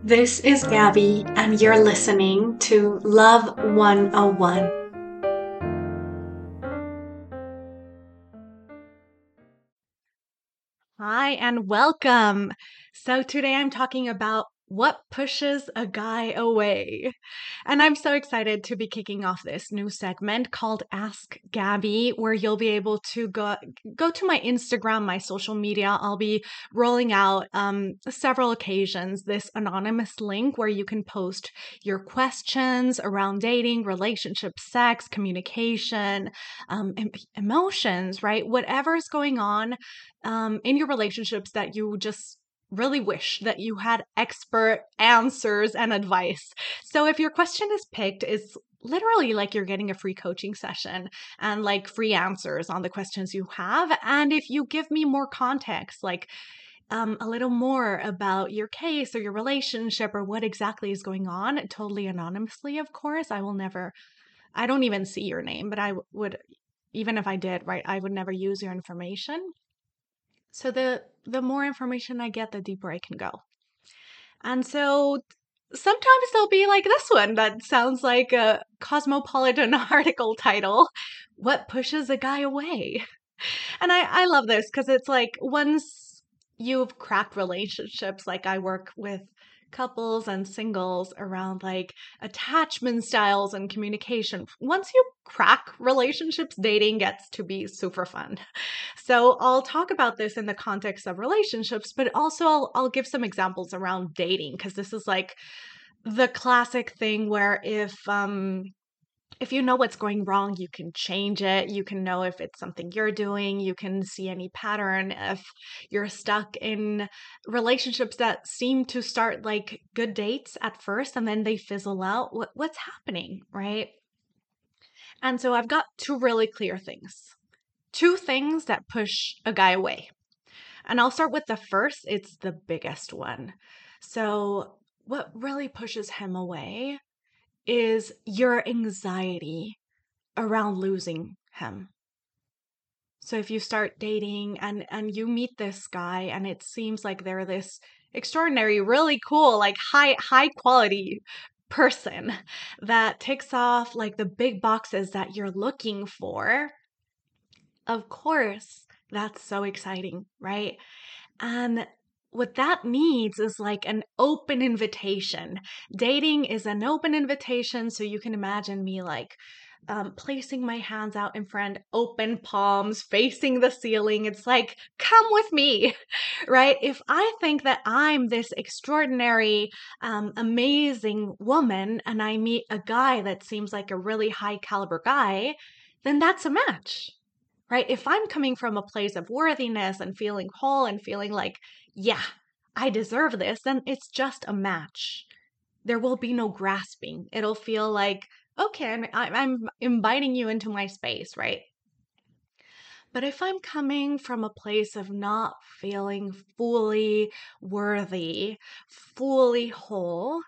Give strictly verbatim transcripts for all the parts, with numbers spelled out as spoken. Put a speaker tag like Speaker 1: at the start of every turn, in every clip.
Speaker 1: This is Gabby, and you're listening to Love one oh one. Hi, and welcome. So, today I'm talking about what pushes a guy away. And I'm so excited to be kicking off this new segment called Ask Gabby, where you'll be able to go go to my Instagram, my social media. I'll be rolling out um, several occasions this anonymous link where you can post your questions around dating, relationship, sex, communication, um, em- emotions, right? Whatever is going on um, in your relationships that you just really wish that you had expert answers and advice. So if your question is picked, it's literally like you're getting a free coaching session and like free answers on the questions you have. And if you give me more context, like um, a little more about your case or your relationship or what exactly is going on, totally anonymously, of course, I will never, I don't even see your name, but I w- would, even if I did, right, I would never use your information. So the the more information I get, the deeper I can go. And so sometimes there'll be like this one that sounds like a Cosmopolitan article title. What pushes a guy away? And I, I love this because it's like once you've cracked relationships, like I work with couples and singles around like attachment styles and communication. Once you crack relationships, dating gets to be super fun. So I'll talk about this in the context of relationships, but also I'll, I'll give some examples around dating because this is like the classic thing where if um if you know what's going wrong, you can change it. You can know if it's something you're doing. You can see any pattern. If you're stuck in relationships that seem to start like good dates at first and then they fizzle out, what, what's happening, right? And so I've got two really clear things. Two things that push a guy away. And I'll start with the first. It's the biggest one. So, what really pushes him away is your anxiety around losing him. So if you start dating and and you meet this guy and it seems like they're this extraordinary, really cool, like high high quality person that ticks off like the big boxes that you're looking for, of course, that's so exciting, right? And what that needs is like an open invitation. Dating is an open invitation. So you can imagine me like um, placing my hands out in front, open palms, facing the ceiling. It's like, come with me, right? If I think that I'm this extraordinary, um, amazing woman and I meet a guy that seems like a really high caliber guy, then that's a match, right? If I'm coming from a place of worthiness and feeling whole and feeling like, yeah, I deserve this, then it's just a match. There will be no grasping. It'll feel like, okay, I'm, I'm inviting you into my space, right? But if I'm coming from a place of not feeling fully worthy, fully whole,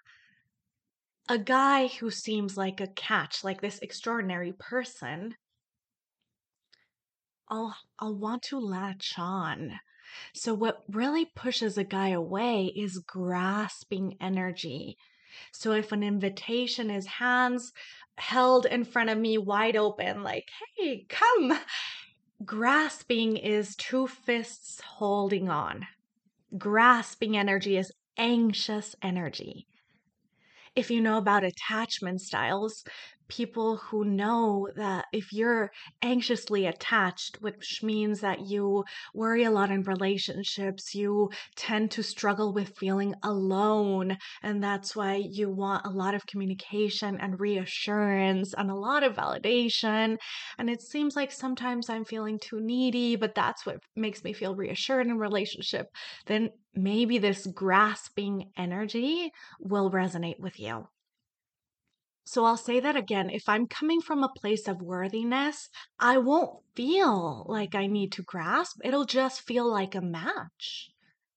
Speaker 1: a guy who seems like a catch, like this extraordinary person, I'll I'll want to latch on. So, what really pushes a guy away is grasping energy. So, if an invitation is hands held in front of me wide open, like, hey, come, grasping is two fists holding on. Grasping energy is anxious energy. If you know about attachment styles, people who know that if you're anxiously attached, which means that you worry a lot in relationships, you tend to struggle with feeling alone. And that's why you want a lot of communication and reassurance and a lot of validation. And it seems like sometimes I'm feeling too needy, but that's what makes me feel reassured in relationship. Then maybe this grasping energy will resonate with you. So I'll say that again. If I'm coming from a place of worthiness, I won't feel like I need to grasp. It'll just feel like a match.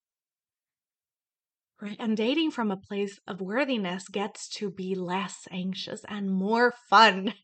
Speaker 1: Right? And dating from a place of worthiness gets to be less anxious and more fun.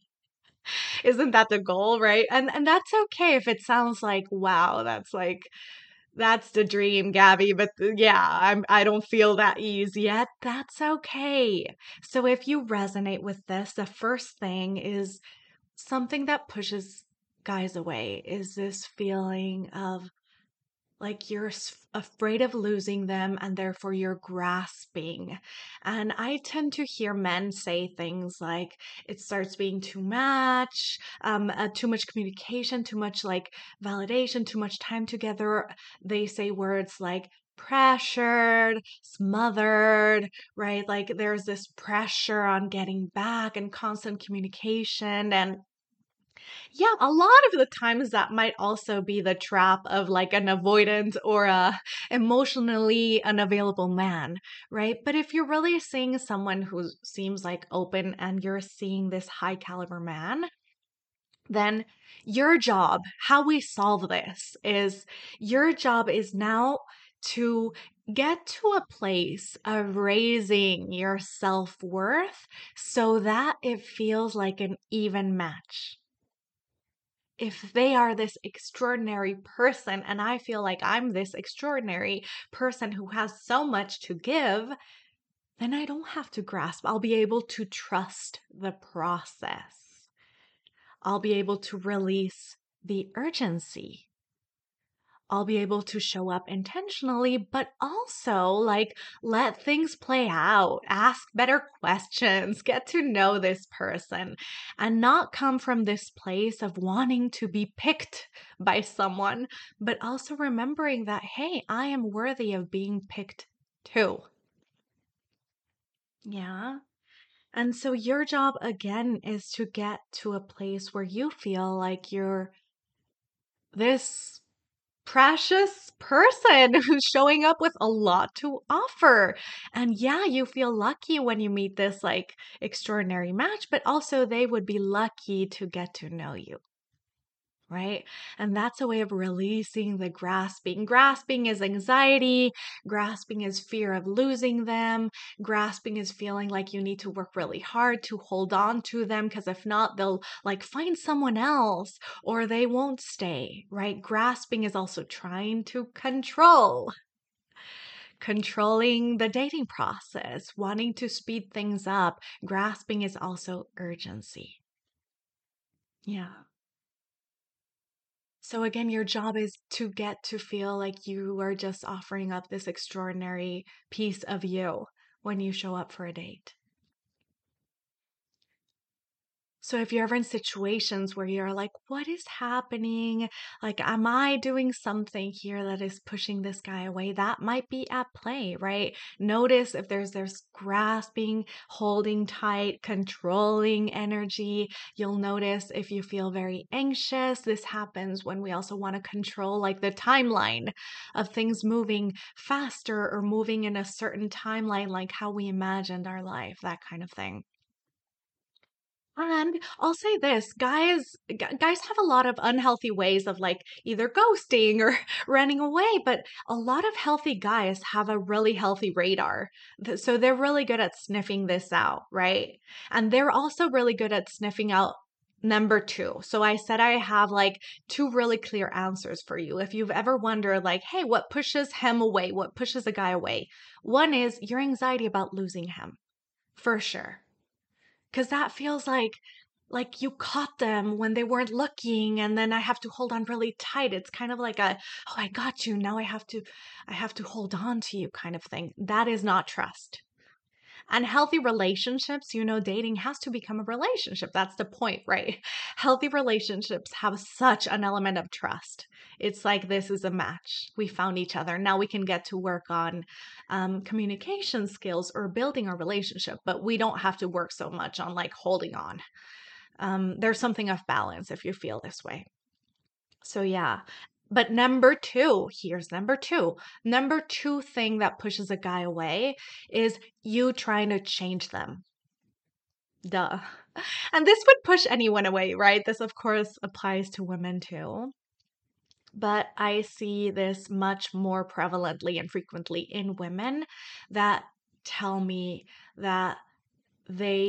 Speaker 1: Isn't that the goal, right? And and that's okay if it sounds like, wow, that's like That's the dream, Gabby, but th- yeah, I'm I don't feel that ease yet. That's okay. So if you resonate with this, the first thing is something that pushes guys away is this feeling of like you're s- afraid of losing them and therefore you're grasping. And I tend to hear men say things like it starts being too much, um, uh, too much communication, too much like validation, too much time together. They say words like pressured, smothered, right? Like there's this pressure on getting back and constant communication. And yeah, a lot of the times that might also be the trap of like an avoidant or a emotionally unavailable man, right? But if you're really seeing someone who seems like open and you're seeing this high caliber man, then your job, how we solve this is your job is now to get to a place of raising your self-worth so that it feels like an even match. If they are this extraordinary person and I feel like I'm this extraordinary person who has so much to give, then I don't have to grasp. I'll be able to trust the process. I'll be able to release the urgency. I'll be able to show up intentionally, but also like let things play out, ask better questions, get to know this person, and not come from this place of wanting to be picked by someone, but also remembering that, hey, I am worthy of being picked too. Yeah. And so your job again is to get to a place where you feel like you're this precious person who's showing up with a lot to offer. And yeah, you feel lucky when you meet this like extraordinary match, but also they would be lucky to get to know you. Right. And that's a way of releasing the grasping. Grasping is anxiety. Grasping is fear of losing them. Grasping is feeling like you need to work really hard to hold on to them because if not, they'll like find someone else or they won't stay. Right. Grasping is also trying to control, controlling the dating process, wanting to speed things up. Grasping is also urgency. Yeah. So again, your job is to get to feel like you are just offering up this extraordinary piece of you when you show up for a date. So if you're ever in situations where you're like, what is happening? Like, am I doing something here that is pushing this guy away? That might be at play, right? Notice if there's there's grasping, holding tight, controlling energy. You'll notice if you feel very anxious. This happens when we also want to control like the timeline of things moving faster or moving in a certain timeline, like how we imagined our life, that kind of thing. And I'll say this, guys, gu- guys have a lot of unhealthy ways of like either ghosting or running away, but a lot of healthy guys have a really healthy radar. Th- So they're really good at sniffing this out, right? And they're also really good at sniffing out number two. So I said I have like two really clear answers for you. If you've ever wondered like, hey, what pushes him away? What pushes a guy away? One is your anxiety about losing him, for sure. Because that feels like like you caught them when they weren't looking and then I have to hold on really tight. It's kind of like a, oh, I got you. Now I have to I have to hold on to you kind of thing. That is not trust. And healthy relationships, you know, dating has to become a relationship. That's the point, right? Healthy relationships have such an element of trust. It's like this is a match. We found each other. Now we can get to work on um, communication skills or building our relationship, but we don't have to work so much on like holding on. Um, there's something of balance if you feel this way. So, yeah. But number two, here's number two. Number two thing that pushes a guy away is you trying to change them. Duh. And this would push anyone away, right? This, of course, applies to women too. But I see this much more prevalently and frequently in women that tell me that they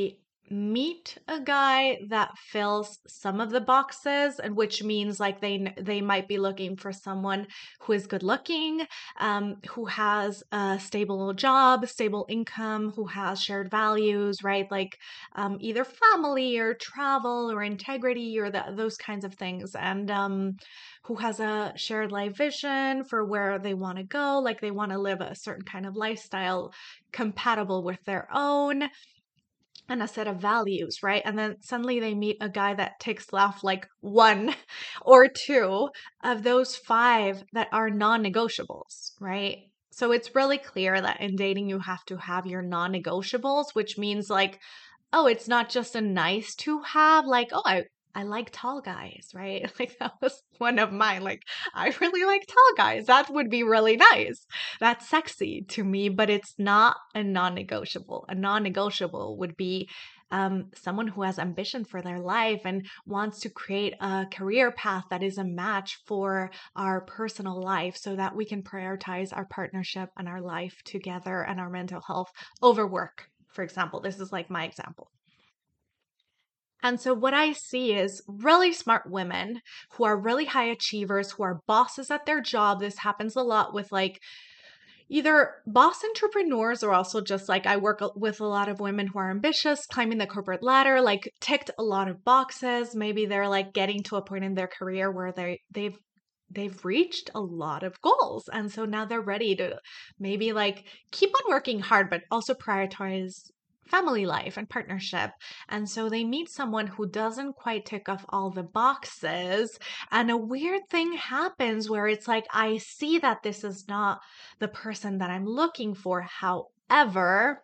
Speaker 1: meet a guy that fills some of the boxes, and which means like they n- they might be looking for someone who is good looking, um, who has a stable job, stable income, who has shared values, right? Like um, either family or travel or integrity or the, those kinds of things, and um, who has a shared life vision for where they want to go, like they want to live a certain kind of lifestyle compatible with their own and a set of values, right? And then suddenly they meet a guy that ticks off like one or two of those five that are non negotiables, right? So it's really clear that in dating, you have to have your non negotiables, which means like, oh, it's not just a nice to have, like, oh, I, I like tall guys, right? Like that was one of mine. Like, I really like tall guys. That would be really nice. That's sexy to me, but it's not a non-negotiable. A non-negotiable would be um, someone who has ambition for their life and wants to create a career path that is a match for our personal life so that we can prioritize our partnership and our life together and our mental health over work. For example, this is like my example. And so, what I see is really smart women who are really high achievers, who are bosses at their job. This happens a lot with like either boss entrepreneurs or also just like I work with a lot of women who are ambitious, climbing the corporate ladder, like ticked a lot of boxes. Maybe they're like getting to a point in their career where they they've they've reached a lot of goals. And so now they're ready to maybe like keep on working hard, but also prioritize family life and partnership. And so they meet someone who doesn't quite tick off all the boxes. And a weird thing happens where it's like, I see that this is not the person that I'm looking for. However,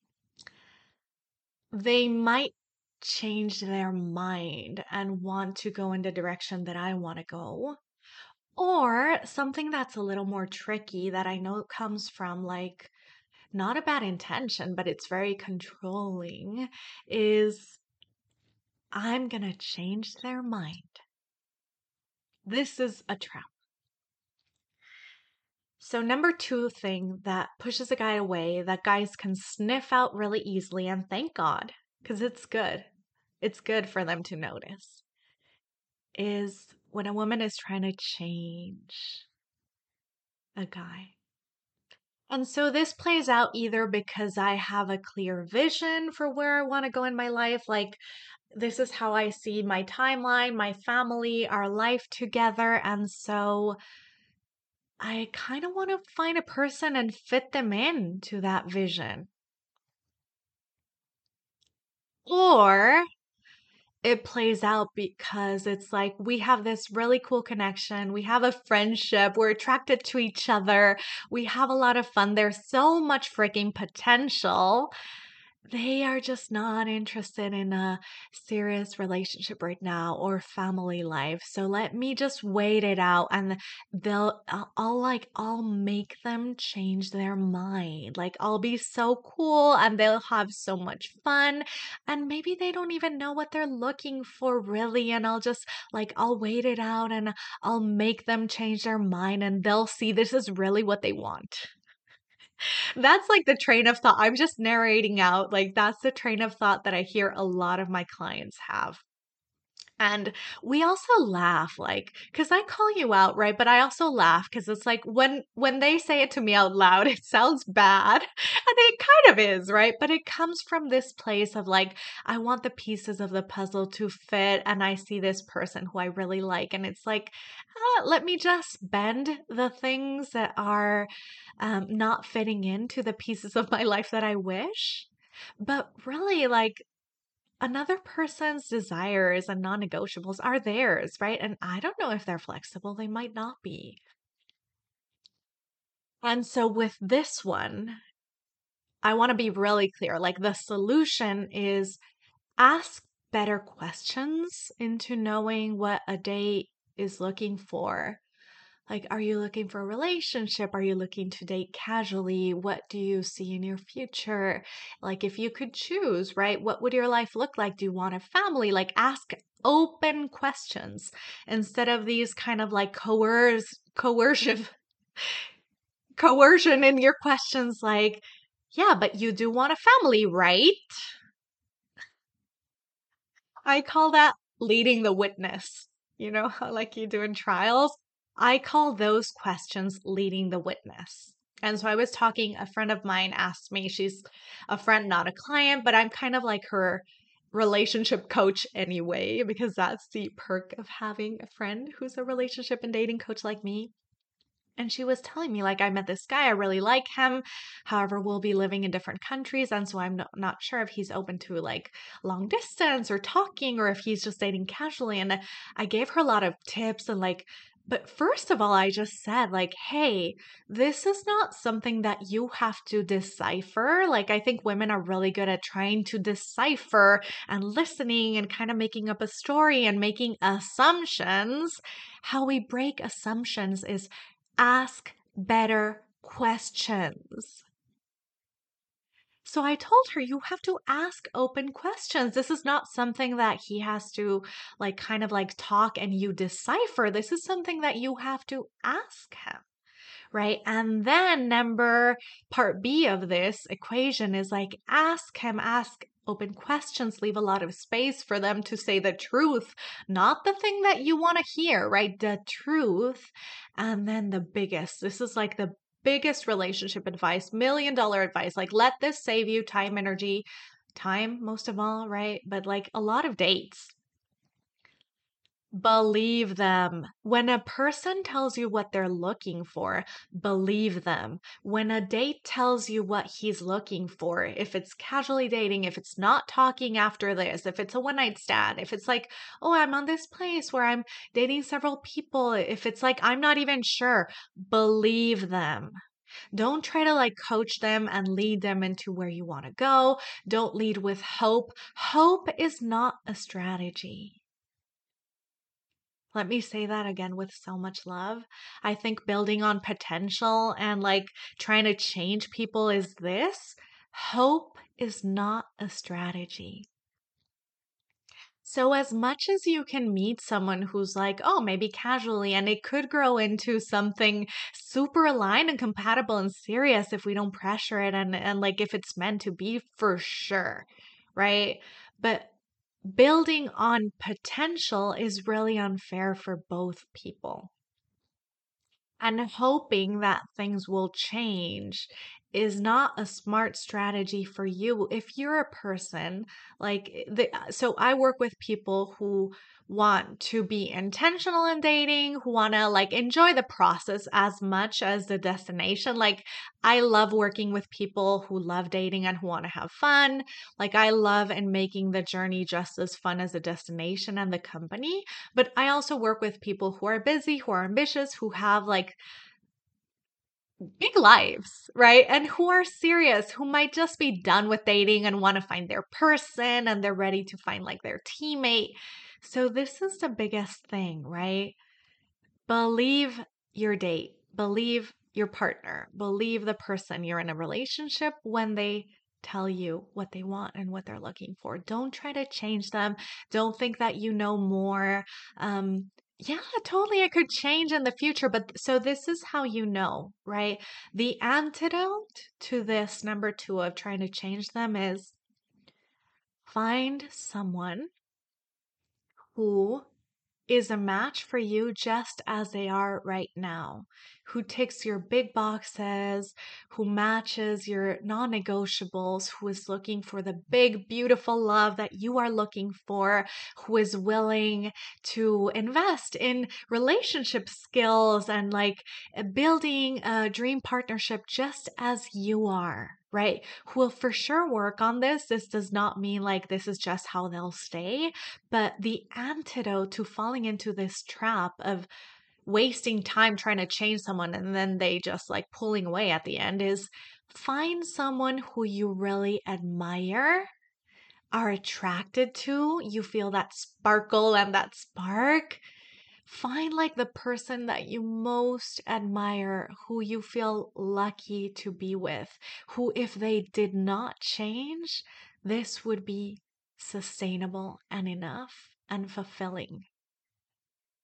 Speaker 1: they might change their mind and want to go in the direction that I want to go. Or something that's a little more tricky that I know comes from like not a bad intention, but it's very controlling is I'm going to change their mind. This is a trap. So, number two thing that pushes a guy away that guys can sniff out really easily, and thank God, because it's good. It's good for them to notice, is when a woman is trying to change a guy. And so this plays out either because I have a clear vision for where I want to go in my life, like this is how I see my timeline, my family, our life together. And so I kind of want to find a person and fit them into that vision. Or it plays out because it's like we have this really cool connection. We have a friendship. We're attracted to each other. We have a lot of fun. There's so much freaking potential. They are just not interested in a serious relationship right now or family life. So let me just wait it out and they'll, I'll, I'll like, I'll make them change their mind. Like, I'll be so cool and they'll have so much fun. And maybe they don't even know what they're looking for really. And I'll just like, I'll wait it out and I'll make them change their mind and they'll see this is really what they want. That's like the train of thought. I'm just narrating out. Like, that's the train of thought that I hear a lot of my clients have. And we also laugh, like, because I call you out, right? But I also laugh because it's like when when they say it to me out loud, it sounds bad, and it kind of is, right? But it comes from this place of like, I want the pieces of the puzzle to fit, and I see this person who I really like, and it's like, uh, let me just bend the things that are um, not fitting into the pieces of my life that I wish. But really, like another person's desires and non negotiables are theirs, right? And I don't know if they're flexible, they might not be. And so with this one, I want to be really clear. Like the solution is ask better questions into knowing what a date is looking for. Like, are you looking for a relationship? Are you looking to date casually? What do you see in your future? Like, if you could choose, right? What would your life look like? Do you want a family? Like, ask open questions instead of these kind of like coerce, coercive coercion in your questions. Like, yeah, but you do want a family, right? I call that leading the witness. You know how like you do in trials? I call those questions leading the witness. And so I was talking, a friend of mine asked me, she's a friend, not a client, but I'm kind of like her relationship coach anyway, because that's the perk of having a friend who's a relationship and dating coach like me. And she was telling me, like, I met this guy, I really like him. However, we'll be living in different countries. And so I'm not, not sure if he's open to like long distance or talking or if he's just dating casually. And I gave her a lot of tips and like, but first of all, I just said, like, hey, this is not something that you have to decipher. Like, I think women are really good at trying to decipher and listening and kind of making up a story and making assumptions. How we break assumptions is ask better questions. So I told her, you have to ask open questions. This is not something that he has to like kind of like talk and you decipher. This is something that you have to ask him, right? And then number part B of this equation is like ask him, ask open questions, leave a lot of space for them to say the truth, not the thing that you want to hear, right? The truth. And then the biggest, this is like the biggest relationship advice, million dollar advice. Like, let this save you time, energy, time, most of all, right? But like a lot of dates. Believe them. When a person tells you what they're looking for, believe them. When a date tells you what he's looking for, if it's casually dating, if it's not talking after this, if it's a one night stand, if it's like, oh, I'm on this place where I'm dating several people, if it's like, I'm not even sure, believe them. Don't try to like coach them and lead them into where you want to go. Don't lead with hope. Hope is not a strategy. Let me say that again with so much love. I think building on potential and like trying to change people is this. Hope is not a strategy. So, as much as you can meet someone who's like, oh, maybe casually, and it could grow into something super aligned and compatible and serious if we don't pressure it and, and like if it's meant to be for sure, right? But building on potential is really unfair for both people. And hoping that things will change is not a smart strategy for you. If you're a person like the, so I work with people who want to be intentional in dating, who want to like enjoy the process as much as the destination. Like I love working with people who love dating and who want to have fun. Like I love and making the journey just as fun as the destination and the company. But I also work with people who are busy, who are ambitious, who have like big lives, right? And who are serious, who might just be done with dating and want to find their person and they're ready to find like their teammate. So, this is the biggest thing, right? Believe your date, believe your partner, believe the person you're in a relationship when they tell you what they want and what they're looking for. Don't try to change them. Don't think that you know more. Um, yeah, totally. It could change in the future, but so this is how you know, right? The antidote to this number two of trying to change them is find someone who is a match for you just as they are right now, who ticks your big boxes, who matches your non negotiables, who is looking for the big, beautiful love that you are looking for, who is willing to invest in relationship skills and like building a dream partnership just as you are. Right? Who will for sure work on this. This does not mean like this is just how they'll stay, but the antidote to falling into this trap of wasting time trying to change someone and then they just like pulling away at the end is find someone who you really admire, are attracted to, you feel that sparkle and that spark. Find like the person that you most admire, who you feel lucky to be with, who, if they did not change, this would be sustainable and enough and fulfilling.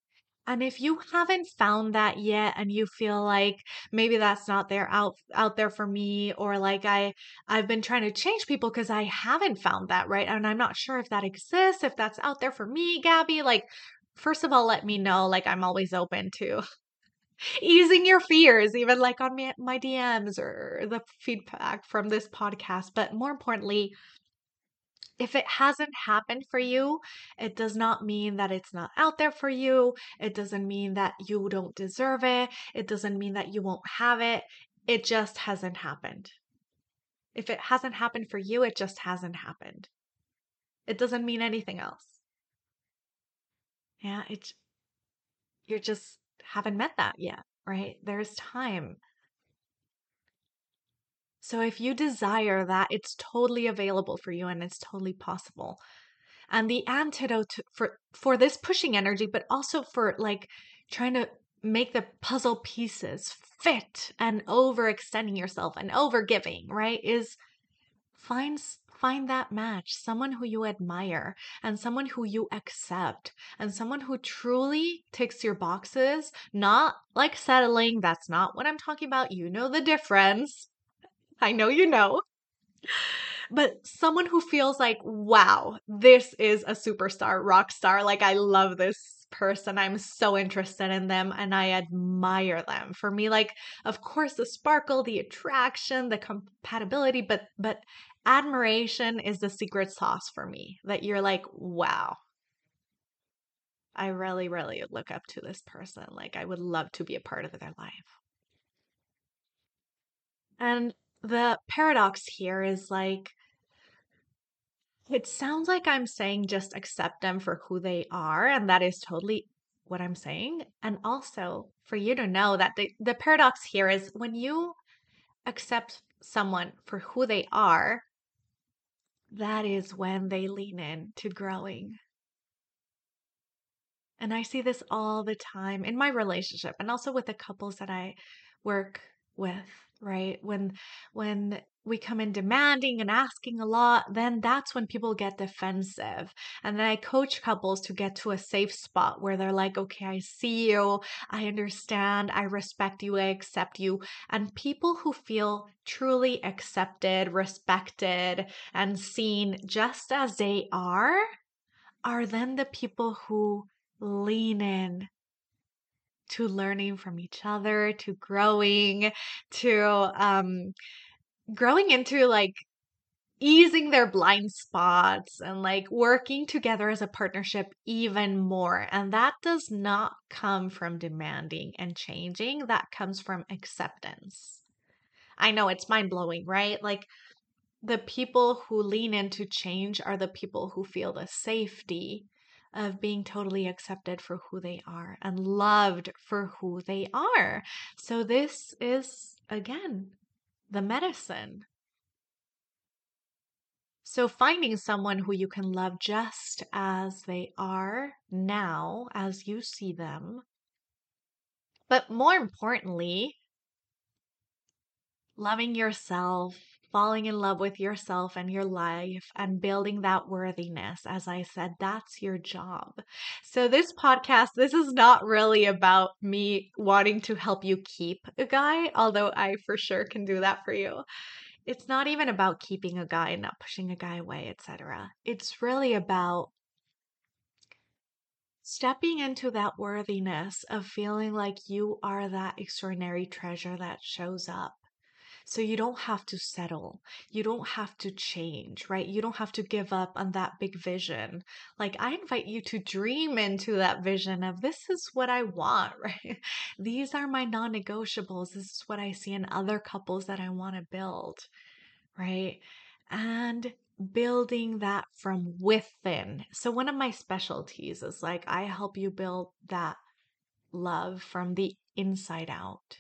Speaker 1: And if you haven't found that yet and you feel like maybe that's not there out out there for me, or like I I've been trying to change people because I haven't found that, right? And I'm not sure if that exists, if that's out there for me, Gabby, like first of all, let me know. Like I'm always open to easing your fears, even like on my, my D Ms or the feedback from this podcast. But more importantly, if it hasn't happened for you, it does not mean that it's not out there for you. It doesn't mean that you don't deserve it. It doesn't mean that you won't have it. It just hasn't happened. If it hasn't happened for you, it just hasn't happened. It doesn't mean anything else. Yeah, it's you just haven't met that yet, right? There's time. So if you desire that, it's totally available for you and it's totally possible. And the antidote for for this pushing energy, but also for like trying to make the puzzle pieces fit and overextending yourself and overgiving, right? Is find find that match, someone who you admire and someone who you accept and someone who truly ticks your boxes, not like settling. That's not what I'm talking about. You know the difference. I know you know. But someone who feels like, wow, this is a superstar, rock star. Like, I love this person. I'm so interested in them and I admire them. For me, like, of course, the sparkle, the attraction, the compatibility, but, but admiration is the secret sauce for me, that you're like, wow, I really, really look up to this person. Like, I would love to be a part of their life. And the paradox here is like, it sounds like I'm saying just accept them for who they are, and that is totally what I'm saying. And also for you to know that the, the paradox here is when you accept someone for who they are, that is when they lean in to growing. And I see this all the time in my relationship and also with the couples that I work with, right? When when we come in demanding and asking a lot, then that's when people get defensive. And then I coach couples to get to a safe spot where they're like, okay, I see you, I understand, I respect you, I accept you. And people who feel truly accepted, respected, and seen just as they are are then the people who lean in to learning from each other, to growing, to um, growing into like easing their blind spots and like working together as a partnership even more. And that does not come from demanding and changing, that comes from acceptance. I know it's mind blowing, right? Like the people who lean into change are the people who feel the safety of being totally accepted for who they are and loved for who they are. So, this is again the medicine. So, finding someone who you can love just as they are now, as you see them, but more importantly, loving yourself, falling in love with yourself and your life, and building that worthiness. As I said, that's your job. So, this podcast, this is not really about me wanting to help you keep a guy, although I for sure can do that for you. It's not even about keeping a guy, not pushing a guy away, et cetera. It's really about stepping into that worthiness of feeling like you are that extraordinary treasure that shows up. So you don't have to settle. You don't have to change, right? You don't have to give up on that big vision. Like I invite you to dream into that vision of this is what I want, right? These are my non-negotiables. This is what I see in other couples that I want to build, right? And building that from within. So one of my specialties is like I help you build that love from the inside out.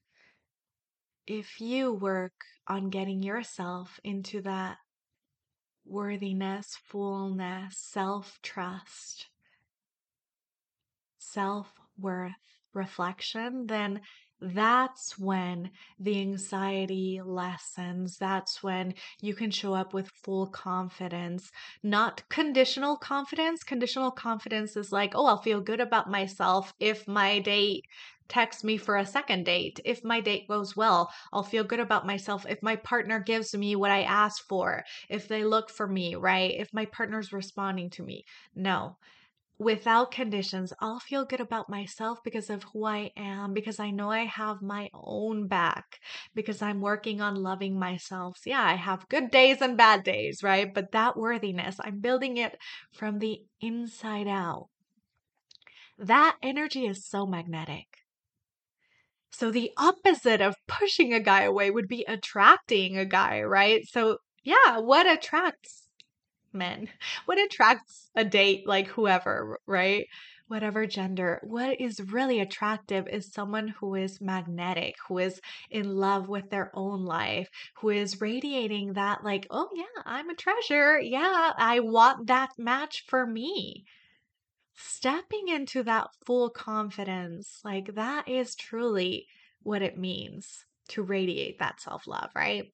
Speaker 1: If you work on getting yourself into that worthiness, fullness, self trust, self worth reflection, then that's when the anxiety lessens. That's when you can show up with full confidence, not conditional confidence. Conditional confidence is like, oh, I'll feel good about myself if my date texts me for a second date. If my date goes well, I'll feel good about myself if my partner gives me what I asked for, if they look for me, right? If my partner's responding to me. No, without conditions, I'll feel good about myself because of who I am, because I know I have my own back, because I'm working on loving myself. So yeah, I have good days and bad days, right? But that worthiness, I'm building it from the inside out. That energy is so magnetic. So the opposite of pushing a guy away would be attracting a guy, right? So yeah, what attracts men? What attracts a date, like whoever, right? Whatever gender. What is really attractive is someone who is magnetic, who is in love with their own life, who is radiating that, like, oh yeah, I'm a treasure. Yeah, I want that match for me. Stepping into that full confidence, like that is truly what it means to radiate that self-love, right?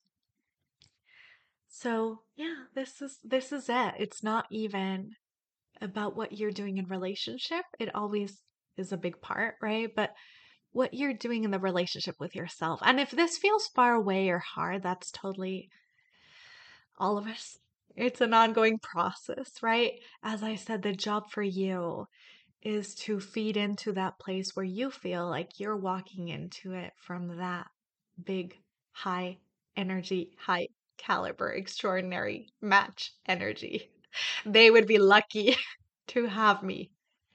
Speaker 1: So, yeah, this is this is it. It's not even about what you're doing in relationship. It always is a big part, right? But what you're doing in the relationship with yourself. And if this feels far away or hard, that's totally all of us. It's an ongoing process, right? As I said, the job for you is to feed into that place where you feel like you're walking into it from that big, high energy, high caliber, extraordinary match energy. They would be lucky to have me.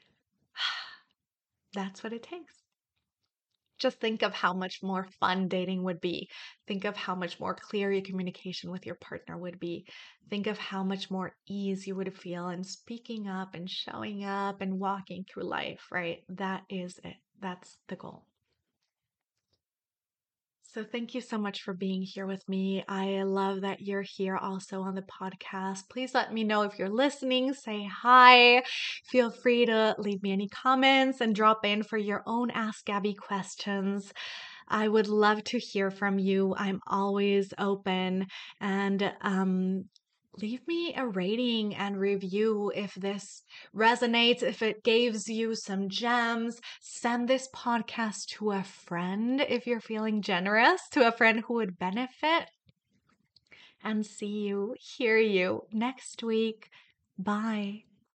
Speaker 1: That's what it takes. Just think of how much more fun dating would be. Think of how much more clear your communication with your partner would be. Think of how much more ease you would feel in speaking up and showing up and walking through life, right? That is it. That's the goal. So thank you so much for being here with me. I love that you're here also on the podcast. Please let me know if you're listening. Say hi. Feel free to leave me any comments and drop in for your own Ask Gabby questions. I would love to hear from you. I'm always open, and um leave me a rating and review if this resonates, if it gives you some gems. Send this podcast to a friend if you're feeling generous, to a friend who would benefit. And see you, hear you next week. Bye.